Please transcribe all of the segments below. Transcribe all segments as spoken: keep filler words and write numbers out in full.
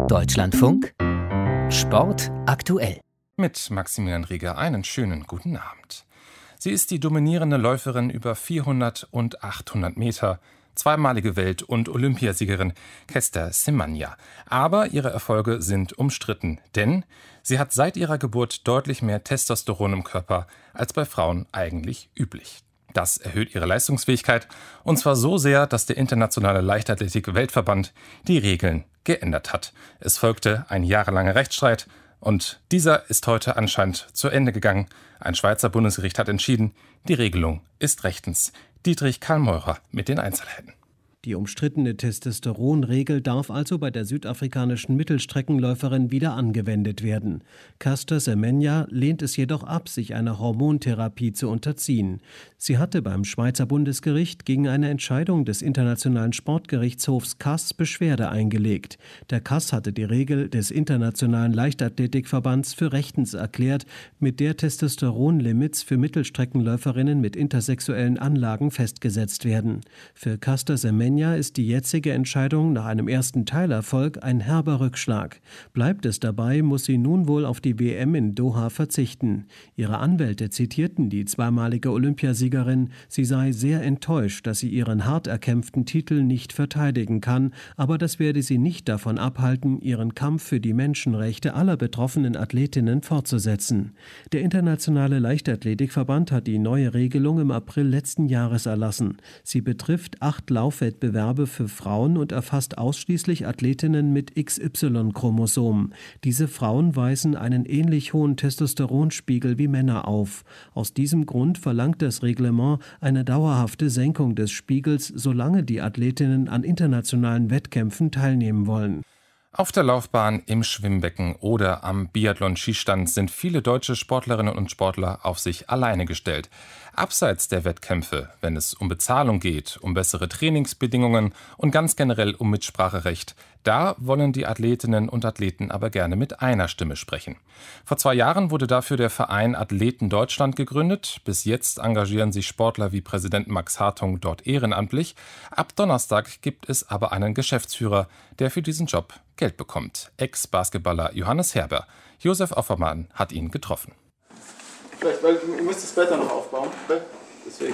Deutschlandfunk Sport aktuell. Mit Maximilian Rieger einen schönen guten Abend. Sie ist die dominierende Läuferin über vierhundert und achthundert Meter, zweimalige Welt- und Olympiasiegerin Caster Semenya. Aber ihre Erfolge sind umstritten, denn sie hat seit ihrer Geburt deutlich mehr Testosteron im Körper als bei Frauen eigentlich üblich. Das erhöht ihre Leistungsfähigkeit, und zwar so sehr, dass der Internationale Leichtathletik-Weltverband die Regeln geändert hat. Es folgte ein jahrelanger Rechtsstreit, und dieser ist heute anscheinend zu Ende gegangen. Ein Schweizer Bundesgericht hat entschieden, die Regelung ist rechtens. Dietrich Karl-Meurer mit den Einzelheiten. Die umstrittene Testosteronregel darf also bei der südafrikanischen Mittelstreckenläuferin wieder angewendet werden. Caster Semenya lehnt es jedoch ab, sich einer Hormontherapie zu unterziehen. Sie hatte beim Schweizer Bundesgericht gegen eine Entscheidung des Internationalen Sportgerichtshofs C A S Beschwerde eingelegt. Der C A S hatte die Regel des Internationalen Leichtathletikverbands für rechtens erklärt, mit der Testosteronlimits für Mittelstreckenläuferinnen mit intersexuellen Anlagen festgesetzt werden. Für Caster Semenya ist die jetzige Entscheidung nach einem ersten Teilerfolg ein herber Rückschlag. Bleibt es dabei, muss sie nun wohl auf die W M in Doha verzichten. Ihre Anwälte zitierten die zweimalige Olympiasiegerin, sie sei sehr enttäuscht, dass sie ihren hart erkämpften Titel nicht verteidigen kann, aber das werde sie nicht davon abhalten, ihren Kampf für die Menschenrechte aller betroffenen Athletinnen fortzusetzen. Der Internationale Leichtathletikverband hat die neue Regelung im April letzten Jahres erlassen. Sie betrifft acht Laufwettbewerbe Wettbewerbe für Frauen und erfasst ausschließlich Athletinnen mit X Y-Chromosom. Diese Frauen weisen einen ähnlich hohen Testosteronspiegel wie Männer auf. Aus diesem Grund verlangt das Reglement eine dauerhafte Senkung des Spiegels, solange die Athletinnen an internationalen Wettkämpfen teilnehmen wollen. Auf der Laufbahn, im Schwimmbecken oder am Biathlon-Skistand sind viele deutsche Sportlerinnen und Sportler auf sich alleine gestellt. Abseits der Wettkämpfe, wenn es um Bezahlung geht, um bessere Trainingsbedingungen und ganz generell um Mitspracherecht, da wollen die Athletinnen und Athleten aber gerne mit einer Stimme sprechen. Vor zwei Jahren wurde dafür der Verein Athleten Deutschland gegründet. Bis jetzt engagieren sich Sportler wie Präsident Max Hartung dort ehrenamtlich. Ab Donnerstag gibt es aber einen Geschäftsführer, der für diesen Job Geld bekommt. Ex-Basketballer Johannes Herber. Josef Offermann hat ihn getroffen. Vielleicht, weil ihr müsst das Bett noch aufbauen. Deswegen.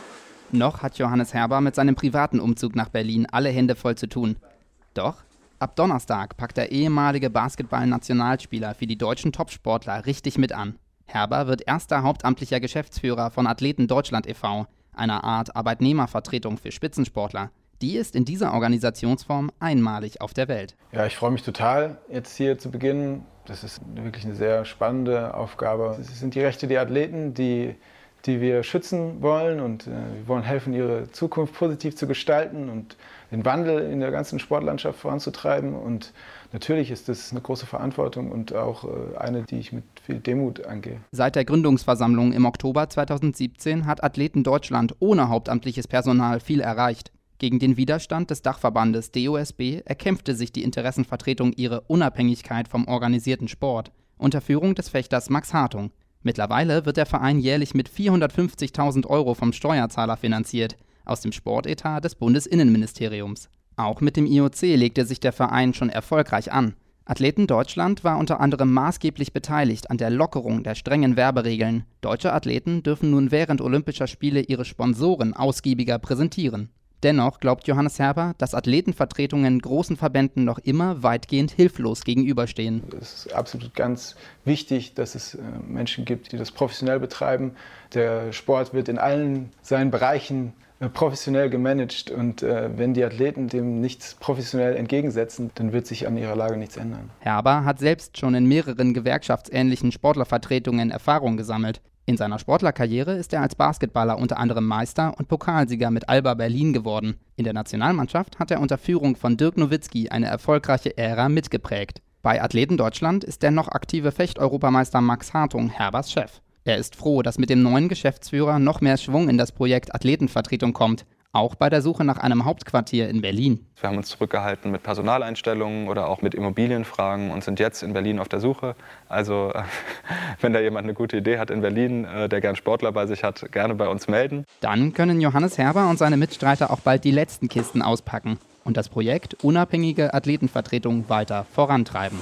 Noch hat Johannes Herber mit seinem privaten Umzug nach Berlin alle Hände voll zu tun. Doch ab Donnerstag packt der ehemalige Basketball-Nationalspieler für die deutschen Topsportler richtig mit an. Herber wird erster hauptamtlicher Geschäftsführer von Athleten Deutschland e V, einer Art Arbeitnehmervertretung für Spitzensportler. Die ist in dieser Organisationsform einmalig auf der Welt. Ja, ich freue mich total, jetzt hier zu beginnen. Das ist wirklich eine sehr spannende Aufgabe. Es sind die Rechte der Athleten, die, die wir schützen wollen, und äh, wir wollen helfen, ihre Zukunft positiv zu gestalten und den Wandel in der ganzen Sportlandschaft voranzutreiben. Und natürlich ist das eine große Verantwortung und auch äh, eine, die ich mit viel Demut angehe. Seit der Gründungsversammlung im Oktober zweitausendsiebzehn hat Athleten Deutschland ohne hauptamtliches Personal viel erreicht. Gegen den Widerstand des Dachverbandes D O S B erkämpfte sich die Interessenvertretung ihre Unabhängigkeit vom organisierten Sport unter Führung des Fechters Max Hartung. Mittlerweile wird der Verein jährlich mit vierhundertfünfzigtausend Euro vom Steuerzahler finanziert, aus dem Sportetat des Bundesinnenministeriums. Auch mit dem I O C legte sich der Verein schon erfolgreich an. Athleten Deutschland war unter anderem maßgeblich beteiligt an der Lockerung der strengen Werberegeln. Deutsche Athleten dürfen nun während Olympischer Spiele ihre Sponsoren ausgiebiger präsentieren. Dennoch glaubt Johannes Herber, dass Athletenvertretungen großen Verbänden noch immer weitgehend hilflos gegenüberstehen. Es ist absolut ganz wichtig, dass es Menschen gibt, die das professionell betreiben. Der Sport wird in allen seinen Bereichen professionell gemanagt, und äh, wenn die Athleten dem nichts professionell entgegensetzen, dann wird sich an ihrer Lage nichts ändern. Herber hat selbst schon in mehreren gewerkschaftsähnlichen Sportlervertretungen Erfahrung gesammelt. In seiner Sportlerkarriere ist er als Basketballer unter anderem Meister und Pokalsieger mit Alba Berlin geworden. In der Nationalmannschaft hat er unter Führung von Dirk Nowitzki eine erfolgreiche Ära mitgeprägt. Bei Athleten Deutschland ist der noch aktive Fecht-Europameister Max Hartung Herbers Chef. Er ist froh, dass mit dem neuen Geschäftsführer noch mehr Schwung in das Projekt Athletenvertretung kommt. Auch bei der Suche nach einem Hauptquartier in Berlin. Wir haben uns zurückgehalten mit Personaleinstellungen oder auch mit Immobilienfragen und sind jetzt in Berlin auf der Suche. Also wenn da jemand eine gute Idee hat in Berlin, der gern Sportler bei sich hat, gerne bei uns melden. Dann können Johannes Herber und seine Mitstreiter auch bald die letzten Kisten auspacken. und das Projekt unabhängige Athletenvertretung weiter vorantreiben.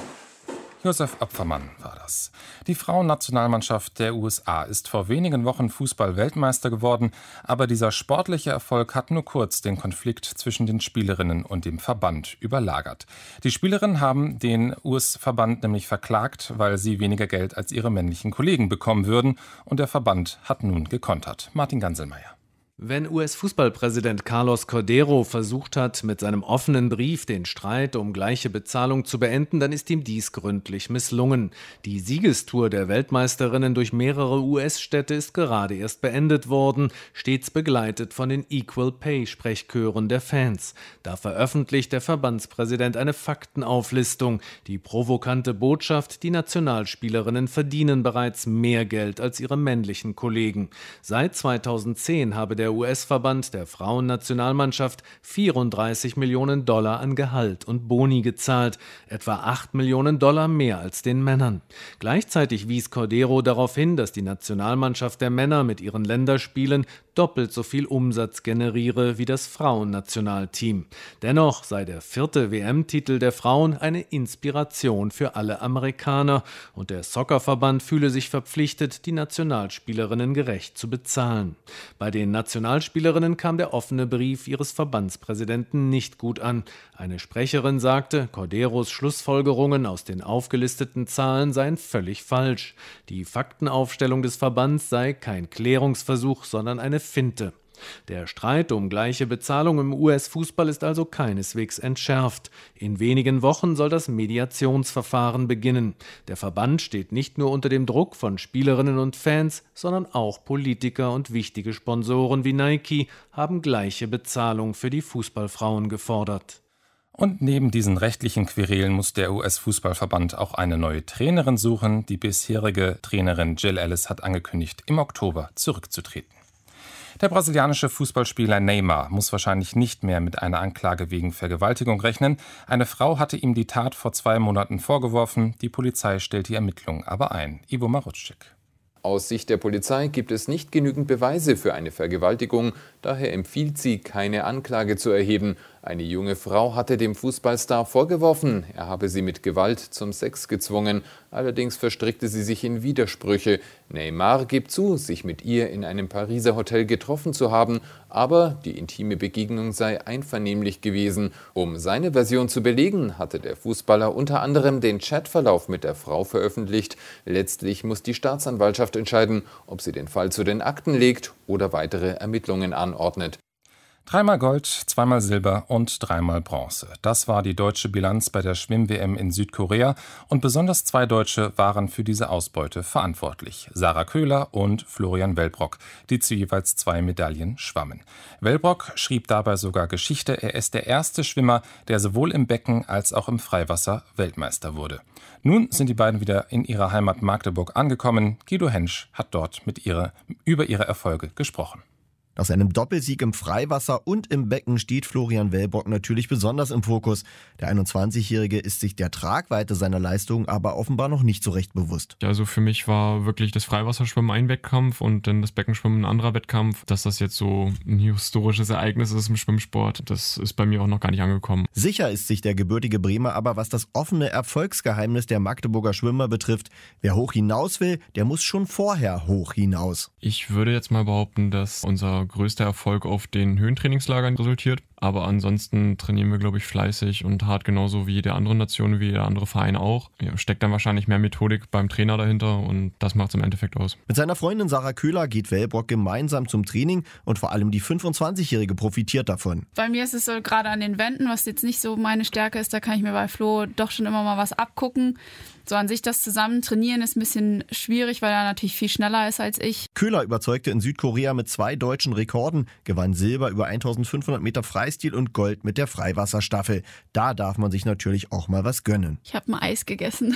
Josef Opfermann war das. Die Frauennationalmannschaft der U S A ist vor wenigen Wochen Fußball-Weltmeister geworden, aber dieser sportliche Erfolg hat nur kurz den Konflikt zwischen den Spielerinnen und dem Verband überlagert. Die Spielerinnen haben den U S-Verband nämlich verklagt, weil sie weniger Geld als ihre männlichen Kollegen bekommen würden, und der Verband hat nun gekontert. Martin Ganselmeier. Wenn U S-Fußballpräsident Carlos Cordeiro versucht hat, mit seinem offenen Brief den Streit um gleiche Bezahlung zu beenden, dann ist ihm dies gründlich misslungen. Die Siegestour der Weltmeisterinnen durch mehrere U S-Städte ist gerade erst beendet worden, stets begleitet von den Equal-Pay-Sprechchören der Fans. Da veröffentlicht der Verbandspräsident eine Faktenauflistung. Die provokante Botschaft, die Nationalspielerinnen verdienen bereits mehr Geld als ihre männlichen Kollegen. Seit zweitausendzehn habe der U S-Verband der Frauennationalmannschaft vierunddreißig Millionen Dollar an Gehalt und Boni gezahlt, etwa acht Millionen Dollar mehr als den Männern. Gleichzeitig wies Cordeiro darauf hin, dass die Nationalmannschaft der Männer mit ihren Länderspielen doppelt so viel Umsatz generiere wie das Frauennationalteam. Dennoch sei der vierte W M-Titel der Frauen eine Inspiration für alle Amerikaner und der Soccerverband fühle sich verpflichtet, die Nationalspielerinnen gerecht zu bezahlen. Bei den Nationalspielerinnen kam der offene Brief ihres Verbandspräsidenten nicht gut an. Eine Sprecherin sagte, Cordeiros Schlussfolgerungen aus den aufgelisteten Zahlen seien völlig falsch. Die Faktenaufstellung des Verbands sei kein Klärungsversuch, sondern eine Finte. Der Streit um gleiche Bezahlung im U S-Fußball ist also keineswegs entschärft. In wenigen Wochen soll das Mediationsverfahren beginnen. Der Verband steht nicht nur unter dem Druck von Spielerinnen und Fans, sondern auch Politiker und wichtige Sponsoren wie Nike haben gleiche Bezahlung für die Fußballfrauen gefordert. Und neben diesen rechtlichen Querelen muss der U S-Fußballverband auch eine neue Trainerin suchen. Die bisherige Trainerin Jill Ellis hat angekündigt, im Oktober zurückzutreten. Der brasilianische Fußballspieler Neymar muss wahrscheinlich nicht mehr mit einer Anklage wegen Vergewaltigung rechnen. Eine Frau hatte ihm die Tat vor zwei Monaten vorgeworfen. Die Polizei stellt die Ermittlungen aber ein. Ivo Marutschik. Aus Sicht der Polizei gibt es nicht genügend Beweise für eine Vergewaltigung. Daher empfiehlt sie, keine Anklage zu erheben. Eine junge Frau hatte dem Fußballstar vorgeworfen, er habe sie mit Gewalt zum Sex gezwungen. Allerdings verstrickte sie sich in Widersprüche. Neymar gibt zu, sich mit ihr in einem Pariser Hotel getroffen zu haben, aber die intime Begegnung sei einvernehmlich gewesen. Um seine Version zu belegen, hatte der Fußballer unter anderem den Chatverlauf mit der Frau veröffentlicht. Letztlich muss die Staatsanwaltschaft entscheiden, ob sie den Fall zu den Akten legt oder weitere Ermittlungen anordnet. Dreimal Gold, zweimal Silber und dreimal Bronze. Das war die deutsche Bilanz bei der Schwimm-W M in Südkorea. Und besonders zwei Deutsche waren für diese Ausbeute verantwortlich. Sarah Köhler und Florian Wellbrock, die zu jeweils zwei Medaillen schwammen. Wellbrock schrieb dabei sogar Geschichte. Er ist der erste Schwimmer, der sowohl im Becken als auch im Freiwasser Weltmeister wurde. Nun sind die beiden wieder in ihrer Heimat Magdeburg angekommen. Guido Hensch hat dort mit ihrer, über ihre Erfolge gesprochen. Nach seinem Doppelsieg im Freiwasser und im Becken steht Florian Wellbrock natürlich besonders im Fokus. Der einundzwanzigjährige ist sich der Tragweite seiner Leistung aber offenbar noch nicht so recht bewusst. Also für mich war wirklich das Freiwasserschwimmen ein Wettkampf und dann das Beckenschwimmen ein anderer Wettkampf. Dass das jetzt so ein historisches Ereignis ist im Schwimmsport, das ist bei mir auch noch gar nicht angekommen. Sicher ist sich der gebürtige Bremer aber, was das offene Erfolgsgeheimnis der Magdeburger Schwimmer betrifft. Wer hoch hinaus will, der muss schon vorher hoch hinaus. Ich würde jetzt mal behaupten, dass unser größter Erfolg auf den Höhentrainingslagern resultiert. Aber ansonsten trainieren wir, glaube ich, fleißig und hart, genauso wie jede andere Nation, wie jeder andere Verein auch. Ja, steckt dann wahrscheinlich mehr Methodik beim Trainer dahinter und das macht es im Endeffekt aus. Mit seiner Freundin Sarah Köhler geht Wellbrock gemeinsam zum Training und vor allem die fünfundzwanzigjährige profitiert davon. Bei mir ist es so gerade an den Wänden, was jetzt nicht so meine Stärke ist, da kann ich mir bei Flo doch schon immer mal was abgucken. So an sich das zusammen trainieren ist ein bisschen schwierig, weil er natürlich viel schneller ist als ich. Köhler überzeugte in Südkorea mit zwei deutschen Rekorden, gewann Silber über eintausendfünfhundert Meter Freistil und Gold mit der Freiwasserstaffel. Da darf man sich natürlich auch mal was gönnen. Ich habe ein Eis gegessen.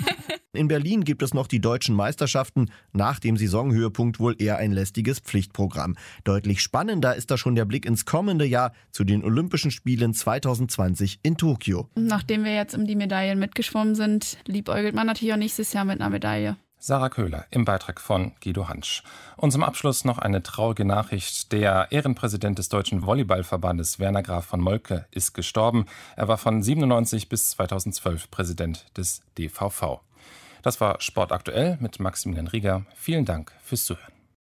In Berlin gibt es noch die deutschen Meisterschaften, nach dem Saisonhöhepunkt wohl eher ein lästiges Pflichtprogramm. Deutlich spannender ist da schon der Blick ins kommende Jahr zu den Olympischen Spielen zweitausendzwanzig in Tokio. Nachdem wir jetzt um die Medaillen mitgeschwommen sind, liebäugelt man natürlich auch nächstes Jahr mit einer Medaille. Sarah Köhler im Beitrag von Guido Hansch. Und zum Abschluss noch eine traurige Nachricht. Der Ehrenpräsident des Deutschen Volleyballverbandes, Werner Graf von Moltke, ist gestorben. Er war von siebenundneunzig bis zweitausendzwölf Präsident des D V V. Das war Sport aktuell mit Maximilian Rieger. Vielen Dank fürs Zuhören.